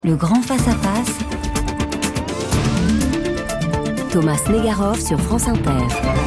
Le grand face-à-face. Thomas Negaroff sur France Inter.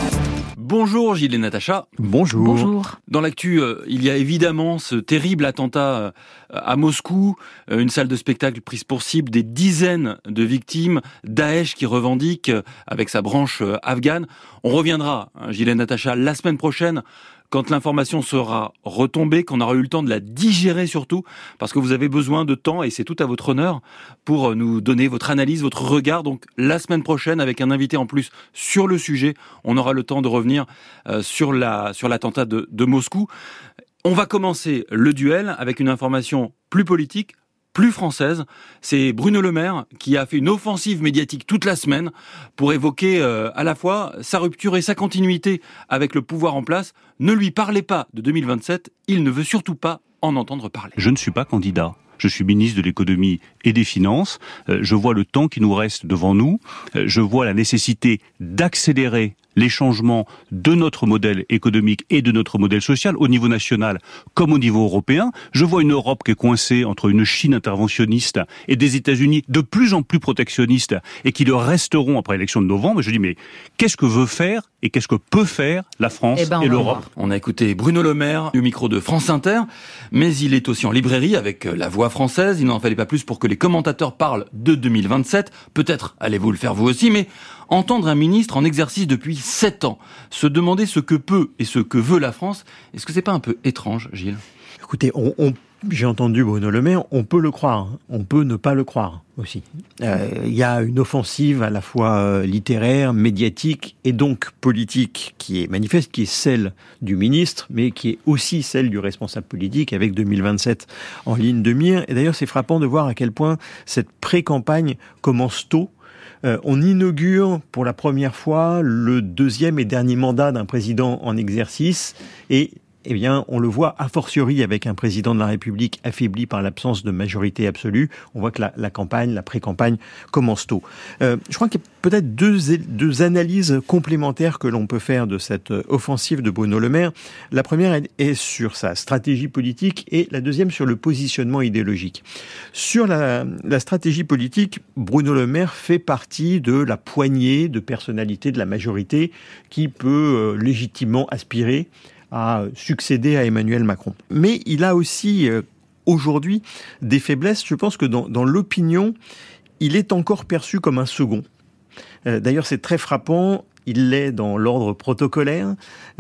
Bonjour Gilles et Natacha. Bonjour. Dans l'actu, il y a évidemment ce terrible attentat à Moscou, une salle de spectacle prise pour cible, des dizaines de victimes, Daesh qui revendique avec sa branche afghane. On reviendra, Gilles et Natacha, la semaine prochaine, quand l'information sera retombée, qu'on aura eu le temps de la digérer surtout, parce que vous avez besoin de temps, et c'est tout à votre honneur, pour nous donner votre analyse, votre regard. Donc la semaine prochaine, avec un invité en plus sur le sujet, on aura le temps de revenir sur l'attentat de Moscou. On va commencer le duel avec une information plus politique, plus française. C'est Bruno Le Maire qui a fait une offensive médiatique toute la semaine pour évoquer à la fois sa rupture et sa continuité avec le pouvoir en place. Ne lui parlez pas de 2027, il ne veut surtout pas en entendre parler. Je ne suis pas candidat. Je suis ministre de l'économie et des finances. Je vois le temps qui nous reste devant nous. Je vois la nécessité d'accélérer les changements de notre modèle économique et de notre modèle social au niveau national comme au niveau européen. Je vois une Europe qui est coincée entre une Chine interventionniste et des États-Unis de plus en plus protectionnistes et qui le resteront après l'élection de novembre. Je dis mais qu'est-ce que veut faire et qu'est-ce que peut faire la France et l'Europe ? On a écouté Bruno Le Maire du micro de France Inter, mais il est aussi en librairie avec La Voix française. Il n'en fallait pas plus pour que les commentateurs parlent de 2027. Peut-être allez-vous le faire vous aussi, mais entendre un ministre en exercice depuis 7 ans se demander ce que peut et ce que veut la France, est-ce que c'est pas un peu étrange, Gilles ? Écoutez, j'ai entendu Bruno Le Maire, on peut le croire, on peut ne pas le croire aussi. Il y a une offensive à la fois littéraire, médiatique et donc politique qui est manifeste, qui est celle du ministre, mais qui est aussi celle du responsable politique avec 2027 en ligne de mire. Et d'ailleurs, c'est frappant de voir à quel point cette pré-campagne commence tôt. On inaugure pour la première fois le deuxième et dernier mandat d'un président en exercice et on le voit a fortiori avec un président de la République affaibli par l'absence de majorité absolue. On voit que la pré-campagne commence tôt. Je crois qu'il y a peut-être deux analyses complémentaires que l'on peut faire de cette offensive de Bruno Le Maire. La première est sur sa stratégie politique et la deuxième sur le positionnement idéologique. Sur la stratégie politique, Bruno Le Maire fait partie de la poignée de personnalités de la majorité qui peut légitimement aspirer à succéder à Emmanuel Macron. Mais il a aussi aujourd'hui des faiblesses. Je pense que dans l'opinion, il est encore perçu comme un second. D'ailleurs, c'est très frappant. Il l'est dans l'ordre protocolaire.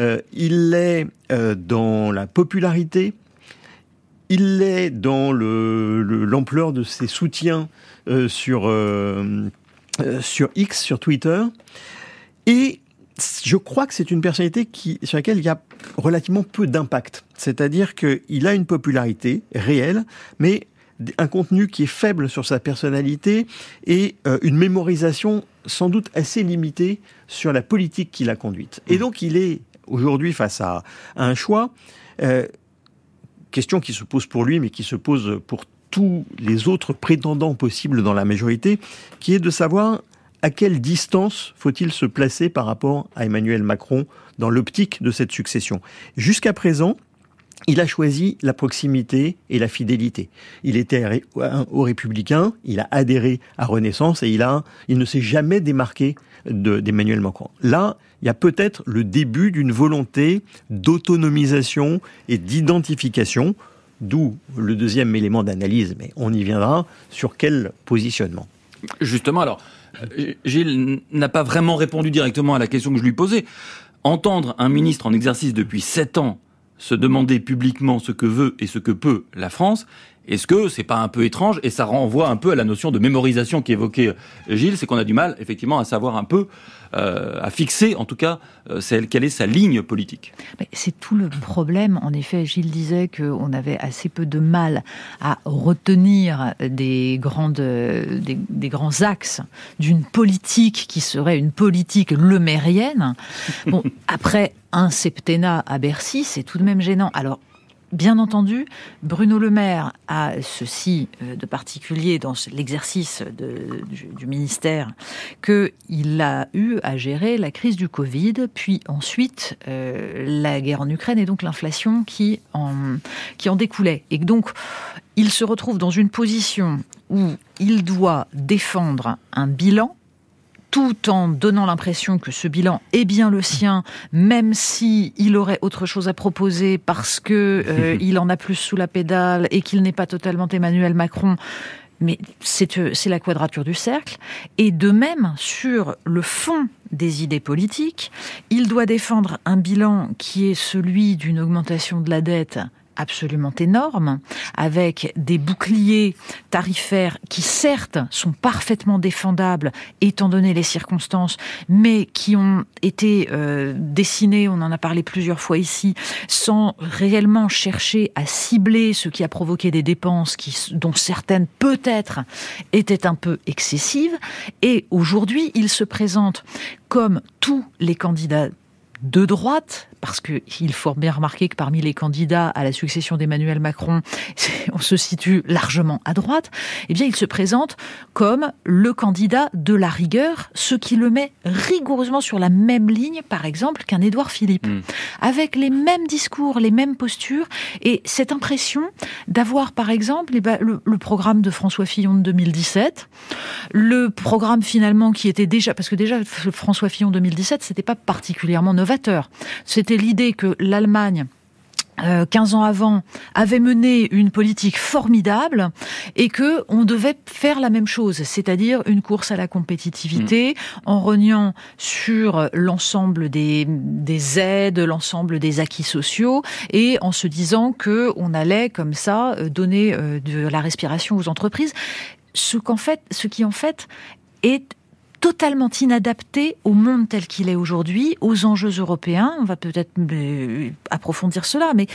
Il l'est dans la popularité. Il l'est dans l'ampleur de ses soutiens sur X, sur Twitter. Et je crois que c'est une personnalité sur laquelle il y a relativement peu d'impact. C'est-à-dire qu'il a une popularité réelle, mais un contenu qui est faible sur sa personnalité et une mémorisation sans doute assez limitée sur la politique qu'il a conduite. Et donc il est aujourd'hui face à un choix, question qui se pose pour lui, mais qui se pose pour tous les autres prétendants possibles dans la majorité, qui est de savoir à quelle distance faut-il se placer par rapport à Emmanuel Macron dans l'optique de cette succession. Jusqu'à présent, il a choisi la proximité et la fidélité. Il était aux Républicains, il a adhéré à Renaissance et il ne s'est jamais démarqué d'Emmanuel Macron. Là, il y a peut-être le début d'une volonté d'autonomisation et d'identification, d'où le deuxième élément d'analyse, mais on y viendra, sur quel positionnement. Justement, alors, Gilles n'a pas vraiment répondu directement à la question que je lui posais. Entendre un ministre en exercice depuis 7 ans se demander publiquement ce que veut et ce que peut la France, est-ce que c'est pas un peu étrange ? Et ça renvoie un peu à la notion de mémorisation qu'évoquait Gilles, c'est qu'on a du mal effectivement à savoir un peu, à fixer en tout cas quelle est sa ligne politique. Mais c'est tout le problème. En effet, Gilles disait qu'on avait assez peu de mal à retenir des grands axes d'une politique qui serait une politique lemérienne. Bon, après un septennat à Bercy, c'est tout de même gênant. Alors, Bien entendu, Bruno Le Maire a ceci de particulier dans l'exercice du ministère, qu'il a eu à gérer la crise du Covid, puis ensuite la guerre en Ukraine et donc l'inflation qui en découlait. Et donc, il se retrouve dans une position où il doit défendre un bilan, tout en donnant l'impression que ce bilan est bien le sien, même si il aurait autre chose à proposer parce que il en a plus sous la pédale et qu'il n'est pas totalement Emmanuel Macron. Mais c'est la quadrature du cercle. Et de même, sur le fond des idées politiques, il doit défendre un bilan qui est celui d'une augmentation de la dette absolument énorme, avec des boucliers tarifaires qui certes sont parfaitement défendables étant donné les circonstances, mais qui ont été dessinés, on en a parlé plusieurs fois ici, sans réellement chercher à cibler ce qui a provoqué des dépenses dont certaines peut-être étaient un peu excessives. Et aujourd'hui, il se présente comme tous les candidats de droite, parce qu'il faut bien remarquer que parmi les candidats à la succession d'Emmanuel Macron, on se situe largement à droite, eh bien il se présente comme le candidat de la rigueur, ce qui le met rigoureusement sur la même ligne, par exemple, qu'un Édouard Philippe, avec les mêmes discours, les mêmes postures, et cette impression d'avoir, par exemple, le programme de François Fillon de 2017, le programme finalement qui était déjà, parce que déjà François Fillon 2017, c'était pas particulièrement novateur. C'était l'idée que l'Allemagne, 15 ans avant, avait mené une politique formidable et que on devait faire la même chose, c'est-à-dire une course à la compétitivité en rognant sur l'ensemble des aides, l'ensemble des acquis sociaux et en se disant que on allait comme ça donner de la respiration aux entreprises, ce qui en fait est totalement inadapté au monde tel qu'il est aujourd'hui, aux enjeux européens. On va peut-être approfondir cela, mais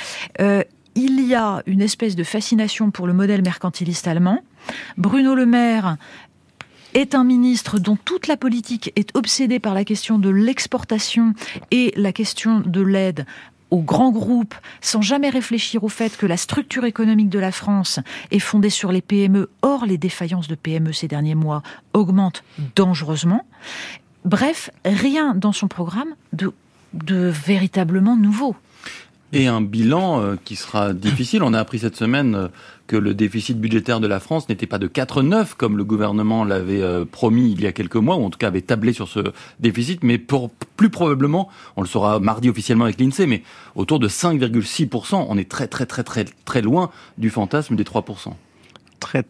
il y a une espèce de fascination pour le modèle mercantiliste allemand. Bruno Le Maire est un ministre dont toute la politique est obsédée par la question de l'exportation et la question de l'aide aux grands groupes, sans jamais réfléchir au fait que la structure économique de la France est fondée sur les PME. Or, les défaillances de PME ces derniers mois augmentent dangereusement. Bref, rien dans son programme de véritablement nouveau. Et un bilan qui sera difficile. On a appris cette semaine que le déficit budgétaire de la France n'était pas de 4,9 comme le gouvernement l'avait promis il y a quelques mois, ou en tout cas avait tablé sur ce déficit, mais plus probablement, on le saura mardi officiellement avec l'INSEE, mais autour de 5,6%. On est très très très très très loin du fantasme des 3%. Très.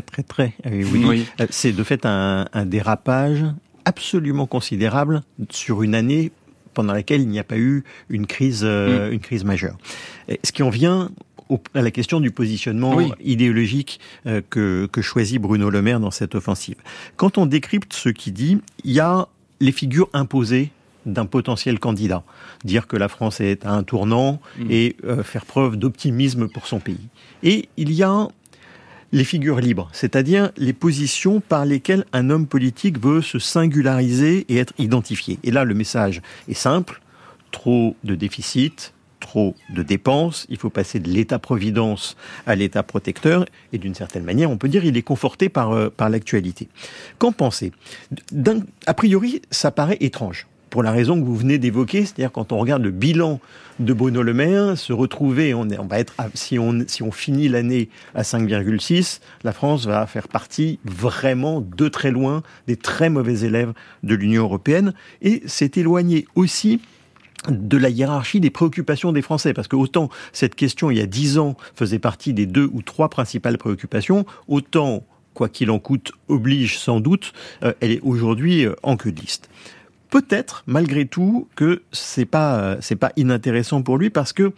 Oui. C'est de fait un dérapage absolument considérable sur une année pendant laquelle il n'y a pas eu une crise majeure. Et ce qui en vient à la question du positionnement idéologique que choisit Bruno Le Maire dans cette offensive. Quand on décrypte ce qu'il dit, il y a les figures imposées d'un potentiel candidat. Dire que la France est à un tournant et faire preuve d'optimisme pour son pays. Et il y a les figures libres, c'est-à-dire les positions par lesquelles un homme politique veut se singulariser et être identifié. Et là, le message est simple, trop de déficit, trop de dépenses, il faut passer de l'État-providence à l'État-protecteur, et d'une certaine manière, on peut dire qu'il est conforté par l'actualité. Qu'en pensez ? A priori, ça paraît étrange. Pour la raison que vous venez d'évoquer, c'est-à-dire quand on regarde le bilan de Bruno Le Maire, se retrouver, on va être, si on finit l'année à 5,6, la France va faire partie vraiment de très loin des très mauvais élèves de l'Union européenne, et s'est éloigné aussi de la hiérarchie des préoccupations des Français, parce que autant cette question il y a 10 ans faisait partie des 2 ou 3 principales préoccupations, autant quoi qu'il en coûte oblige sans doute, elle est aujourd'hui en queue de liste. Peut-être, malgré tout, que c'est pas inintéressant pour lui parce que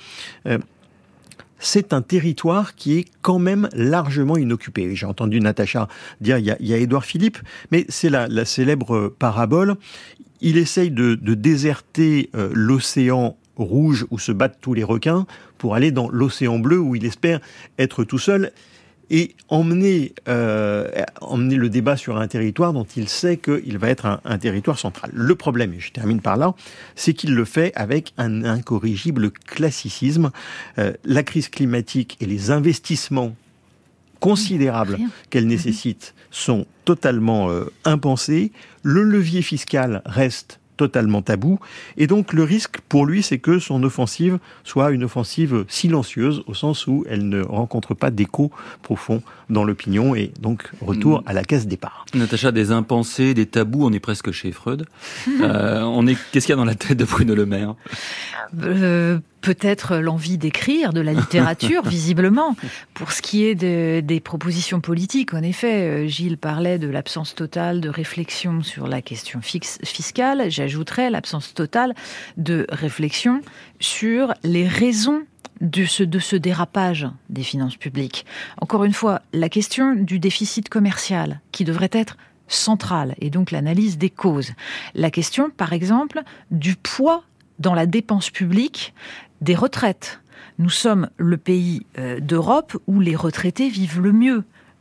c'est un territoire qui est quand même largement inoccupé. J'ai entendu Natacha dire il y a Édouard Philippe, mais c'est la célèbre parabole. Il essaye de déserter l'océan rouge où se battent tous les requins pour aller dans l'océan bleu où il espère être tout seul. et emmener le débat sur un territoire dont il sait qu'il va être un territoire central. Le problème, et je termine par là, c'est qu'il le fait avec un incorrigible classicisme. La crise climatique et les investissements considérables qu'elle nécessite sont totalement impensés. Le levier fiscal reste totalement tabou. Et donc, le risque pour lui, c'est que son offensive soit une offensive silencieuse, au sens où elle ne rencontre pas d'écho profond dans l'opinion, et donc retour à la case départ. Natacha, des impensés, des tabous, on est presque chez Freud. Qu'est-ce qu'il y a dans la tête de Bruno Le Maire ? Peut-être l'envie d'écrire, de la littérature, visiblement. Pour ce qui est des propositions politiques, en effet, Gilles parlait de l'absence totale de réflexion sur la question fiscale. J'ajouterais l'absence totale de réflexion sur les raisons de ce dérapage des finances publiques. Encore une fois, la question du déficit commercial, qui devrait être centrale, et donc l'analyse des causes. La question, par exemple, du poids dans la dépense publique des retraites. Nous sommes le pays d'Europe où les retraités vivent le mieux.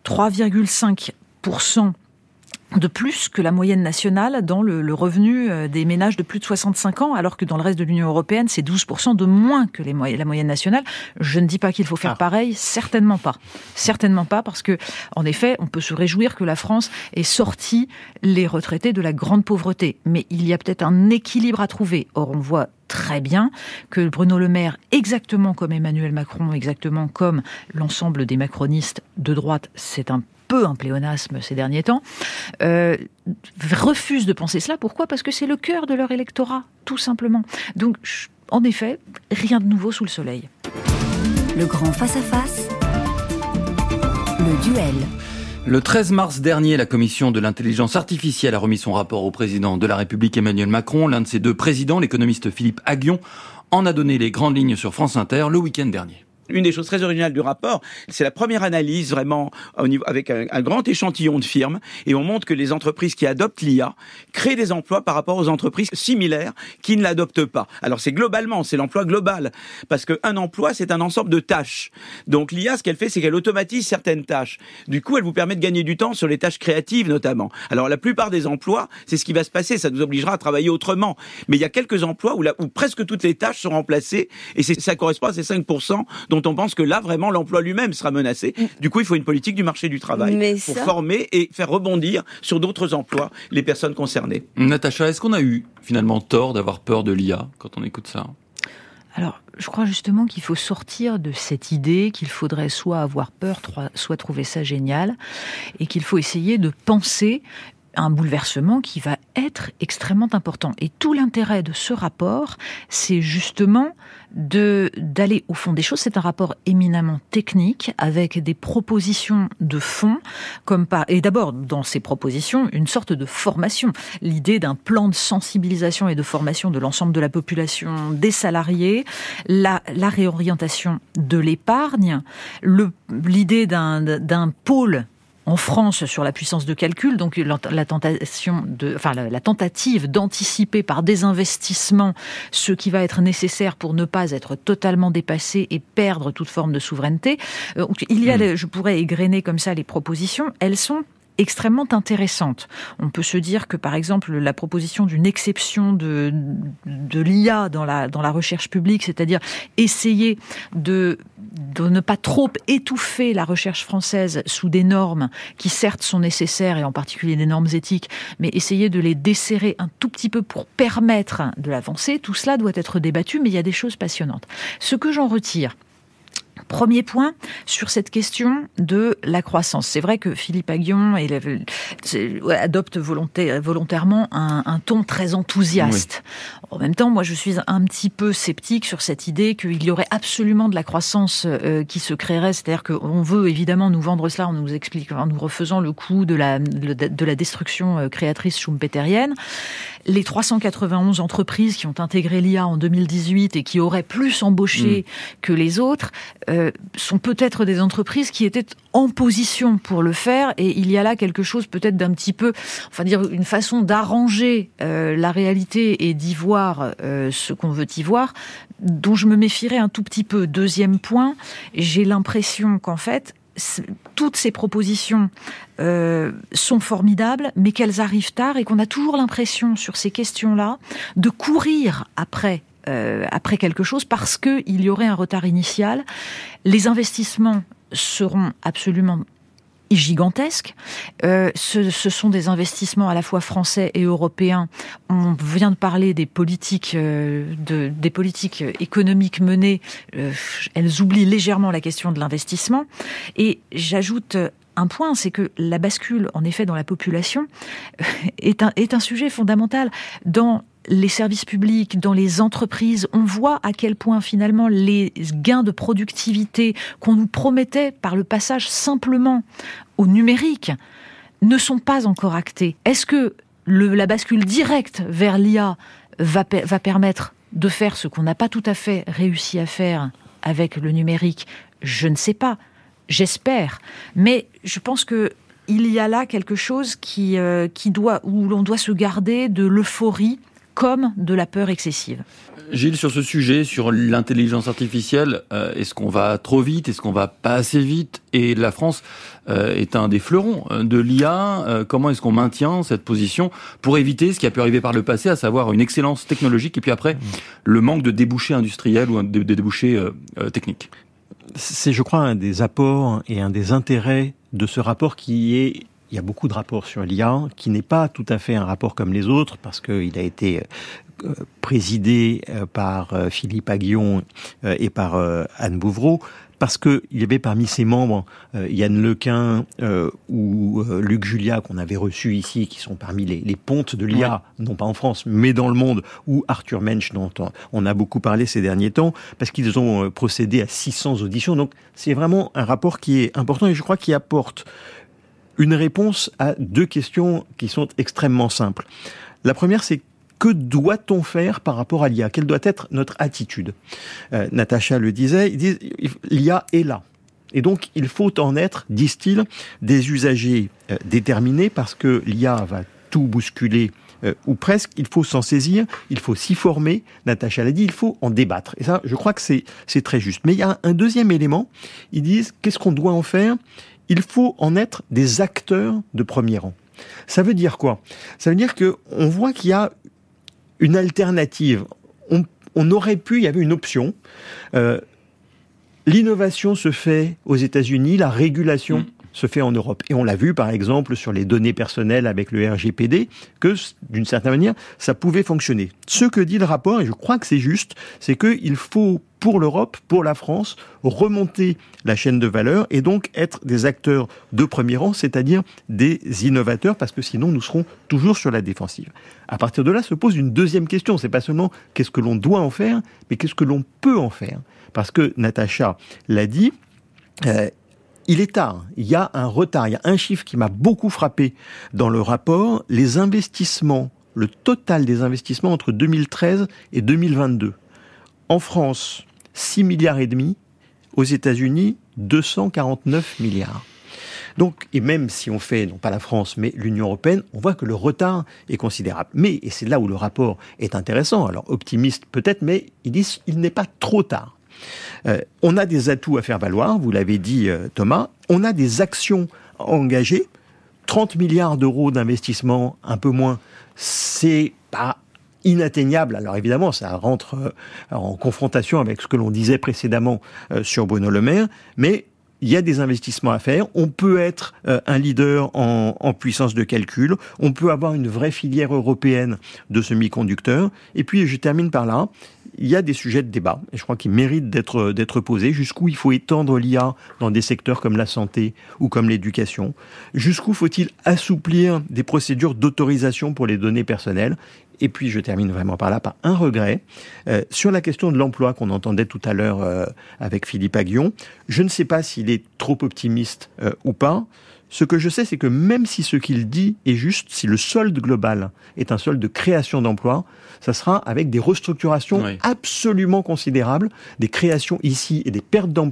3,5% de plus que la moyenne nationale dans le revenu des ménages de plus de 65 ans, alors que dans le reste de l'Union européenne, c'est 12% de moins que la moyenne nationale. Je ne dis pas qu'il faut faire pareil, certainement pas. Certainement pas, parce que, en effet, on peut se réjouir que la France ait sorti les retraités de la grande pauvreté. Mais il y a peut-être un équilibre à trouver. Or, on voit très bien que Bruno Le Maire, exactement comme Emmanuel Macron, exactement comme l'ensemble des macronistes de droite, c'est un pléonasme ces derniers temps, refusent de penser cela. Pourquoi ? Parce que c'est le cœur de leur électorat, tout simplement. Donc, en effet, rien de nouveau sous le soleil. Le grand face-à-face, le duel. Le 13 mars dernier, la commission de l'intelligence artificielle a remis son rapport au président de la République Emmanuel Macron. L'un de ses deux présidents, l'économiste Philippe Aghion, en a donné les grandes lignes sur France Inter le week-end dernier. Une des choses très originales du rapport, c'est la première analyse vraiment au niveau, avec un grand échantillon de firmes, et on montre que les entreprises qui adoptent l'IA créent des emplois par rapport aux entreprises similaires qui ne l'adoptent pas. Alors c'est l'emploi global, parce qu'un emploi, c'est un ensemble de tâches. Donc l'IA, ce qu'elle fait, c'est qu'elle automatise certaines tâches. Du coup, elle vous permet de gagner du temps sur les tâches créatives notamment. Alors la plupart des emplois, c'est ce qui va se passer, ça nous obligera à travailler autrement. Mais il y a quelques emplois où presque toutes les tâches sont remplacées, et ça correspond à ces 5% dont on pense que là, vraiment, l'emploi lui-même sera menacé. Du coup, il faut une politique du marché du travail pour former et faire rebondir sur d'autres emplois les personnes concernées. Natacha, est-ce qu'on a eu finalement tort d'avoir peur de l'IA quand on écoute ça ? Alors, je crois justement qu'il faut sortir de cette idée qu'il faudrait soit avoir peur, soit trouver ça génial, et qu'il faut essayer de penser un bouleversement qui va être extrêmement important. Et tout l'intérêt de ce rapport, c'est justement d'aller au fond des choses. C'est un rapport éminemment technique, avec des propositions de fond, et d'abord, dans ces propositions, une sorte de formation. L'idée d'un plan de sensibilisation et de formation de l'ensemble de la population, des salariés, la réorientation de l'épargne, l'idée d'un pôle en France sur la puissance de calcul, donc la tentative d'anticiper par des investissements ce qui va être nécessaire pour ne pas être totalement dépassé et perdre toute forme de souveraineté. Je pourrais égrener comme ça les propositions, elles sont extrêmement intéressante. On peut se dire que, par exemple, la proposition d'une exception de l'IA dans la recherche publique, c'est-à-dire essayer de ne pas trop étouffer la recherche française sous des normes qui, certes, sont nécessaires, et en particulier des normes éthiques, mais essayer de les desserrer un tout petit peu pour permettre de l'avancer, tout cela doit être débattu, mais il y a des choses passionnantes. Ce que j'en retire, premier point, sur cette question de la croissance. C'est vrai que Philippe Aghion adopte volontairement un ton très enthousiaste. Oui. En même temps, moi, je suis un petit peu sceptique sur cette idée qu'il y aurait absolument de la croissance qui se créerait. C'est-à-dire qu'on veut évidemment nous vendre cela en nous refaisant le coup de la destruction créatrice schumpeterienne. Les 391 entreprises qui ont intégré l'IA en 2018 et qui auraient plus embauché que les autres sont peut-être des entreprises qui étaient en position pour le faire, et il y a là quelque chose peut-être d'un petit peu, une façon d'arranger la réalité et d'y voir ce qu'on veut y voir, dont je me méfierais un tout petit peu. Deuxième point, j'ai l'impression qu'en fait, toutes ces propositions sont formidables, mais qu'elles arrivent tard et qu'on a toujours l'impression, sur ces questions-là, de courir après quelque chose parce qu'il y aurait un retard initial. Les investissements seront absolument gigantesques. Ce sont des investissements à la fois français et européens. On vient de parler des politiques économiques menées. Elles oublient légèrement la question de l'investissement. Et j'ajoute un point, c'est que la bascule, en effet, dans la population est un sujet fondamental. Dans les services publics, dans les entreprises, on voit à quel point finalement les gains de productivité qu'on nous promettait par le passage simplement au numérique ne sont pas encore actés. Est-ce que la bascule directe vers l'IA va permettre de faire ce qu'on n'a pas tout à fait réussi à faire avec le numérique ? Je ne sais pas. J'espère. Mais je pense que il y a là quelque chose où l'on doit se garder de l'euphorie comme de la peur excessive. Gilles, sur ce sujet, sur l'intelligence artificielle, est-ce qu'on va trop vite ? Est-ce qu'on va pas assez vite ? Et la France est un des fleurons de l'IA. Comment est-ce qu'on maintient cette position pour éviter ce qui a pu arriver par le passé, à savoir une excellence technologique et puis après, le manque de débouchés industriels ou de débouchés techniques ? C'est, je crois, un des apports et un des intérêts de ce rapport il y a beaucoup de rapports sur l'IA, qui n'est pas tout à fait un rapport comme les autres, parce qu'il a été présidé par Philippe Aghion et par Anne Bouvreau, parce qu'il y avait parmi ses membres Yann Lequin ou Luc Julia, qu'on avait reçus ici, qui sont parmi les pontes de l'IA, non pas en France, mais dans le monde, ou Arthur Mensch, dont on a beaucoup parlé ces derniers temps, parce qu'ils ont procédé à 600 auditions. Donc c'est vraiment un rapport qui est important, et je crois qu'il apporte une réponse à deux questions qui sont extrêmement simples. La première, c'est: que doit-on faire par rapport à l'IA ? Quelle doit être notre attitude ? Natacha le disait, ils disent, l'IA est là. Et donc, il faut en être, disent-ils, des usagers déterminés, parce que l'IA va tout bousculer, ou presque. Il faut s'en saisir, il faut s'y former. Natacha l'a dit, il faut en débattre. Et ça, je crois que c'est très juste. Mais il y a un deuxième élément. Ils disent, qu'est-ce qu'on doit en faire ? Il faut en être des acteurs de premier rang. Ça veut dire quoi ? Ça veut dire qu'on voit qu'il y a une alternative. On aurait pu, il y avait une option. L'innovation se fait aux États-Unis, la régulation se fait en Europe. Et on l'a vu, par exemple, sur les données personnelles avec le RGPD, que, d'une certaine manière, ça pouvait fonctionner. Ce que dit le rapport, et je crois que c'est juste, c'est qu'il faut, pour l'Europe, pour la France, remonter la chaîne de valeur et donc être des acteurs de premier rang, c'est-à-dire des innovateurs, parce que sinon nous serons toujours sur la défensive. À partir de là se pose une deuxième question. C'est pas seulement qu'est-ce que l'on doit en faire, mais qu'est-ce que l'on peut en faire. Parce que Natacha l'a dit, il est tard, il y a un retard. Il y a un chiffre qui m'a beaucoup frappé dans le rapport, les investissements, le total des investissements entre 2013 et 2022. En France, 6 milliards et demi, aux États-Unis, 249 milliards. Donc, et même si on fait, non pas la France, mais l'Union européenne, on voit que le retard est considérable. Mais, et c'est là où le rapport est intéressant, alors optimiste peut-être, mais ils disent qu'il n'est pas trop tard. On a des atouts à faire valoir, vous l'avez dit Thomas, on a des actions à engager, 30 milliards d'euros d'investissement, un peu moins, c'est pas inatteignable. Alors évidemment, ça rentre en confrontation avec ce que l'on disait précédemment sur Bruno Le Maire, mais il y a des investissements à faire. On peut être un leader en puissance de calcul. On peut avoir une vraie filière européenne de semi-conducteurs. Et puis, je termine par là. Il y a des sujets de débat, et je crois qu'ils méritent d'être posés. Jusqu'où il faut étendre l'IA dans des secteurs comme la santé ou comme l'éducation ? Jusqu'où faut-il assouplir des procédures d'autorisation pour les données personnelles ? Et puis, je termine vraiment par là, par un regret. Sur la question de l'emploi qu'on entendait tout à l'heure avec Philippe Aghion, je ne sais pas s'il est trop optimiste ou pas. Ce que je sais, c'est que même si ce qu'il dit est juste, si le solde global est un solde de création d'emplois, ça sera avec des restructurations absolument considérables, des créations ici et des pertes d'emplois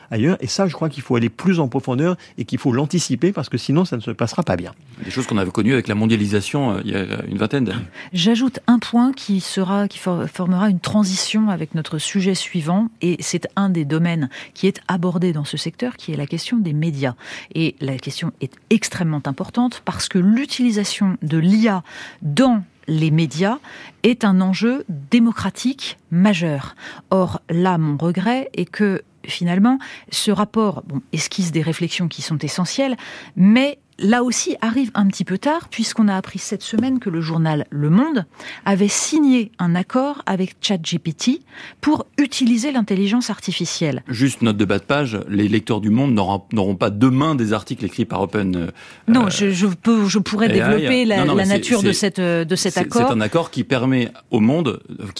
ailleurs. Et ça, je crois qu'il faut aller plus en profondeur et qu'il faut l'anticiper parce que sinon, ça ne se passera pas bien. Des choses qu'on avait connues avec la mondialisation il y a une vingtaine d'années. J'ajoute un point qui formera une transition avec notre sujet suivant, et c'est un des domaines qui est abordé dans ce secteur, qui est la question des médias. Et la question est extrêmement importante parce que l'utilisation de l'IA dans les médias est un enjeu démocratique majeur. Or, là, mon regret est que, finalement, ce rapport esquisse des réflexions qui sont essentielles, mais là aussi arrive un petit peu tard, puisqu'on a appris cette semaine que le journal Le Monde avait signé un accord avec ChatGPT pour utiliser l'intelligence artificielle. Juste note de bas de page, les lecteurs du Monde n'auront pas demain des articles écrits par Open. Non, je pourrais développer la nature de cet accord. C'est un accord qui permet au Monde,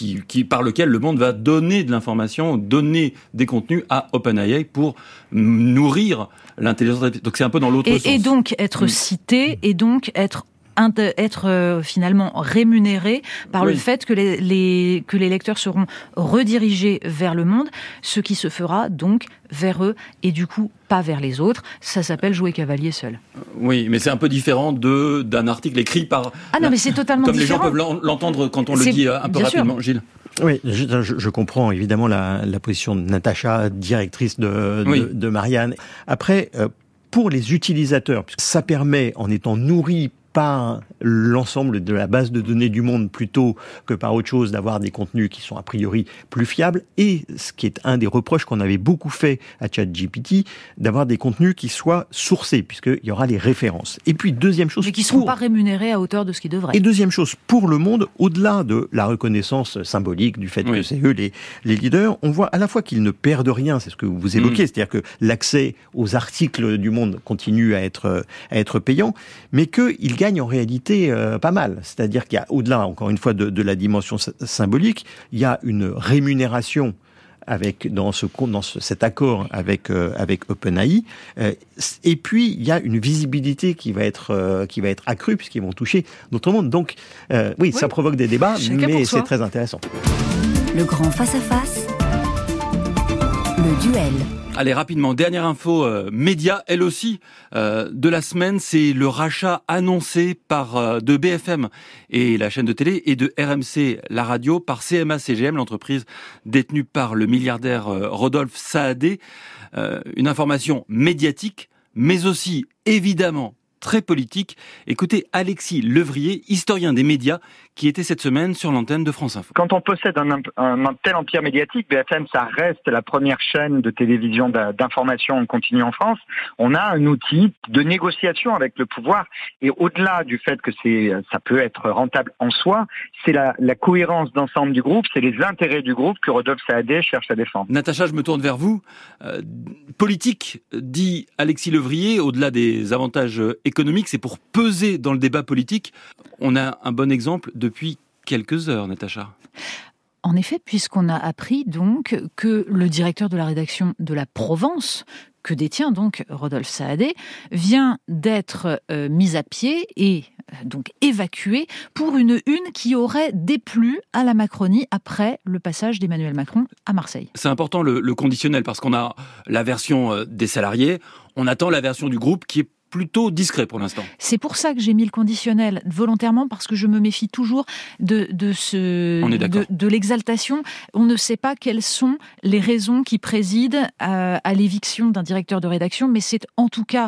par lequel le Monde va donner de l'information, donner des contenus à OpenAI pour nourrir l'intelligence artificielle. Donc c'est un peu dans l'autre sens. Et donc être cité, et donc être finalement rémunéré par le fait que les lecteurs seront redirigés vers le Monde, ce qui se fera donc vers eux et du coup pas vers les autres. Ça s'appelle jouer cavalier seul. Oui, mais c'est un peu différent d'un article écrit par... Ah non, mais c'est totalement comme différent. Comme les gens peuvent l'entendre quand on le dit un peu rapidement. Gilles. Oui, je comprends évidemment la position de Natacha, directrice de Marianne. Après, pour les utilisateurs, puisque ça permet, en étant nourri par l'ensemble de la base de données du monde plutôt que par autre chose, d'avoir des contenus qui sont a priori plus fiables, et ce qui est un des reproches qu'on avait beaucoup fait à ChatGPT, d'avoir des contenus qui soient sourcés, puisqu'il y aura les références. Et puis deuxième chose... Mais qui ne seront pas rémunérés à hauteur de ce qu'ils devraient. Et deuxième chose, pour le Monde, au-delà de la reconnaissance symbolique du fait que c'est eux les leaders, on voit à la fois qu'ils ne perdent rien, c'est ce que vous évoquez, c'est-à-dire que l'accès aux articles du Monde continue à être payant, mais qu'ils gagnent en réalité pas mal. C'est-à-dire qu'il y a, au-delà, encore une fois, de la dimension symbolique, il y a une rémunération dans cet accord avec OpenAI, et puis il y a une visibilité qui va être accrue puisqu'ils vont toucher notre monde. Donc oui, ça provoque des débats, mais c'est très intéressant. Le grand face-à-face, le duel. Allez, rapidement, dernière info média, elle aussi, de la semaine, c'est le rachat annoncé de BFM et la chaîne de télé et de RMC, la radio, par CMA-CGM, l'entreprise détenue par le milliardaire Rodolphe Saadé. Une information médiatique, mais aussi, évidemment, très politique. Écoutez Alexis Levrier, historien des médias, qui était cette semaine sur l'antenne de France Info. Quand on possède un tel empire médiatique, BFM, ça reste la première chaîne de télévision d'information en continu en France. On a un outil de négociation avec le pouvoir, et au-delà du fait que ça peut être rentable en soi, c'est la cohérence d'ensemble du groupe, c'est les intérêts du groupe que Rodolphe Saadé cherche à défendre. Natacha, je me tourne vers vous. Politique, dit Alexis Levrier, au-delà des avantages économiques, c'est pour peser dans le débat politique. On a un bon exemple depuis quelques heures, Natacha. En effet, puisqu'on a appris donc que le directeur de la rédaction de La Provence, que détient donc Rodolphe Saadé, vient d'être mis à pied et donc évacué pour une qui aurait déplu à la Macronie après le passage d'Emmanuel Macron à Marseille. C'est important le conditionnel, parce qu'on a la version des salariés, on attend la version du groupe qui est plutôt discret pour l'instant. C'est pour ça que j'ai mis le conditionnel volontairement, parce que je me méfie toujours de l'exaltation. On ne sait pas quelles sont les raisons qui président à l'éviction d'un directeur de rédaction, mais c'est en tout cas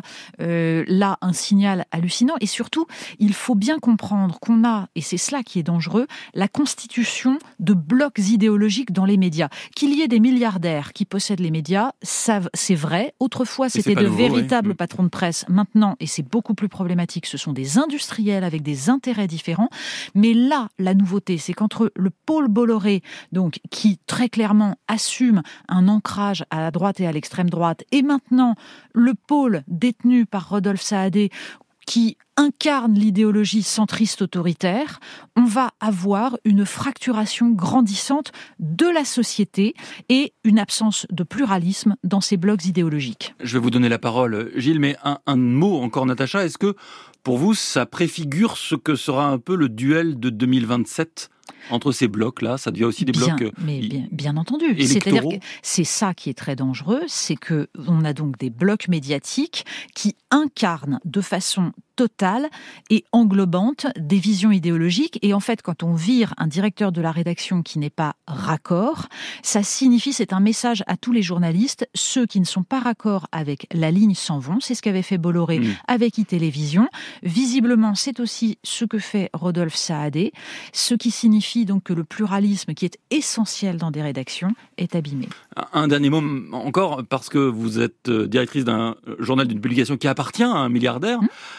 là un signal hallucinant. Et surtout, il faut bien comprendre qu'on a, et c'est cela qui est dangereux, la constitution de blocs idéologiques dans les médias. Qu'il y ait des milliardaires qui possèdent les médias, ça, c'est vrai. Autrefois, c'était de véritables patrons de presse. Maintenant, et c'est beaucoup plus problématique, ce sont des industriels avec des intérêts différents. Mais là, la nouveauté, c'est qu'entre le pôle Bolloré, donc, qui très clairement assume un ancrage à la droite et à l'extrême droite, et maintenant le pôle détenu par Rodolphe Saadé, qui incarne l'idéologie centriste autoritaire, on va avoir une fracturation grandissante de la société et une absence de pluralisme dans ces blocs idéologiques. Je vais vous donner la parole, Gilles, mais un mot encore, Natacha. Est-ce que, pour vous, ça préfigure ce que sera un peu le duel de 2027 entre ces blocs-là? Ça devient aussi des blocs bien entendu. électoraux. C'est-à-dire que c'est ça qui est très dangereux, c'est qu'on a donc des blocs médiatiques qui incarnent de façon totale et englobante des visions idéologiques. Et en fait, quand on vire un directeur de la rédaction qui n'est pas raccord, ça signifie, c'est un message à tous les journalistes, ceux qui ne sont pas raccord avec la ligne s'en vont. C'est ce qu'avait fait Bolloré avec iTélévision. Visiblement, c'est aussi ce que fait Rodolphe Saadé, ce qui signifie donc que le pluralisme, qui est essentiel dans des rédactions, est abîmé. Un dernier mot encore, parce que vous êtes directrice d'un journal, d'une publication qui appartient à un milliardaire.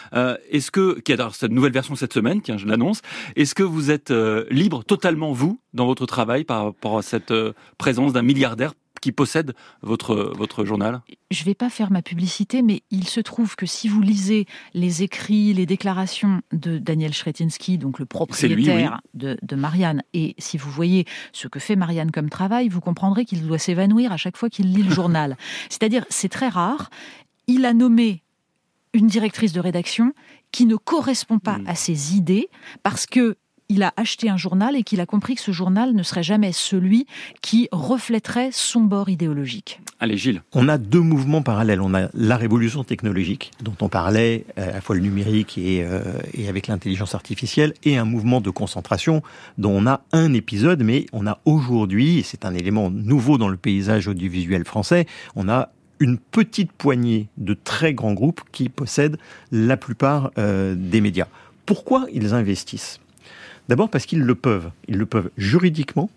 Qui a cette nouvelle version cette semaine, tiens, je l'annonce. Est-ce que vous êtes libre totalement, vous, dans votre travail, par rapport à cette présence d'un milliardaire qui possède votre journal? Je ne vais pas faire ma publicité, mais il se trouve que si vous lisez les écrits, les déclarations de Daniel Chrétiensky, donc le propriétaire de Marianne, et si vous voyez ce que fait Marianne comme travail, vous comprendrez qu'il doit s'évanouir à chaque fois qu'il lit le journal. C'est-à-dire, c'est très rare. Il a nommé une directrice de rédaction qui ne correspond pas à ses idées parce que il a acheté un journal et qu'il a compris que ce journal ne serait jamais celui qui reflèterait son bord idéologique. Allez, Gilles. On a deux mouvements parallèles. On a la révolution technologique, dont on parlait, à la fois le numérique et avec l'intelligence artificielle, et un mouvement de concentration dont on a un épisode, mais on a aujourd'hui, et c'est un élément nouveau dans le paysage audiovisuel français, on a une petite poignée de très grands groupes qui possèdent la plupart des médias. Pourquoi ils investissent ? D'abord parce qu'ils le peuvent. Ils le peuvent juridiquement.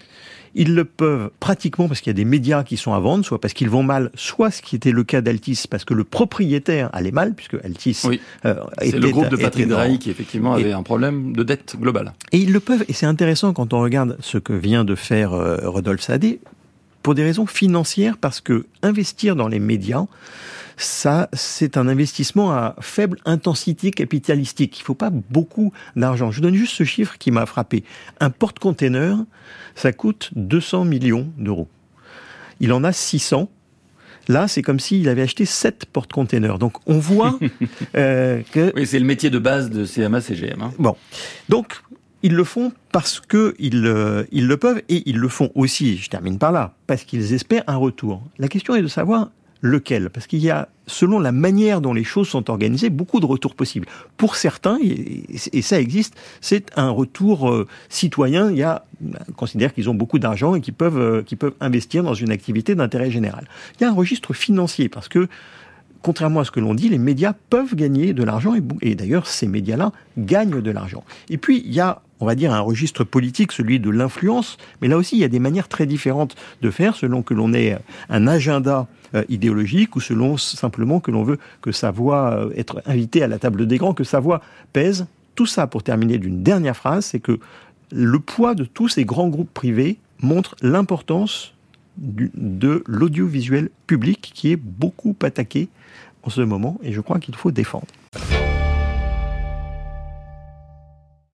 Ils le peuvent pratiquement parce qu'il y a des médias qui sont à vendre, soit parce qu'ils vont mal, soit ce qui était le cas d'Altis, parce que le propriétaire allait mal, puisque Altis c'est le groupe de Patrick Drahi qui effectivement avait un problème de dette globale. Et ils le peuvent, et c'est intéressant quand on regarde ce que vient de faire Rodolphe Saadé, pour des raisons financières, parce que investir dans les médias, ça, c'est un investissement à faible intensité capitalistique. Il ne faut pas beaucoup d'argent. Je donne juste ce chiffre qui m'a frappé. Un porte-container, ça coûte 200 millions d'euros. Il en a 600. Là, c'est comme s'il avait acheté 7 porte-containers. Donc, on voit que... Oui, c'est le métier de base de CMA-CGM. Bon. Donc, ils le font parce qu'ils le peuvent, et ils le font aussi, je termine par là, parce qu'ils espèrent un retour. La question est de savoir lequel, parce qu'il y a, selon la manière dont les choses sont organisées, beaucoup de retours possibles. Pour certains, et ça existe, c'est un retour citoyen. On considère qu'ils ont beaucoup d'argent et qu'ils peuvent investir dans une activité d'intérêt général. Il y a un registre financier, parce que, contrairement à ce que l'on dit, les médias peuvent gagner de l'argent, et d'ailleurs, ces médias-là gagnent de l'argent. Et puis, il y a, on va dire, un registre politique, celui de l'influence, mais là aussi, il y a des manières très différentes de faire, selon que l'on ait un agenda idéologique, ou selon simplement que l'on veut que sa voix, être invité à la table des grands, que sa voix pèse. Tout ça, pour terminer d'une dernière phrase, c'est que le poids de tous ces grands groupes privés montre l'importance de l'audiovisuel public, qui est beaucoup attaqué en ce moment, et je crois qu'il faut défendre.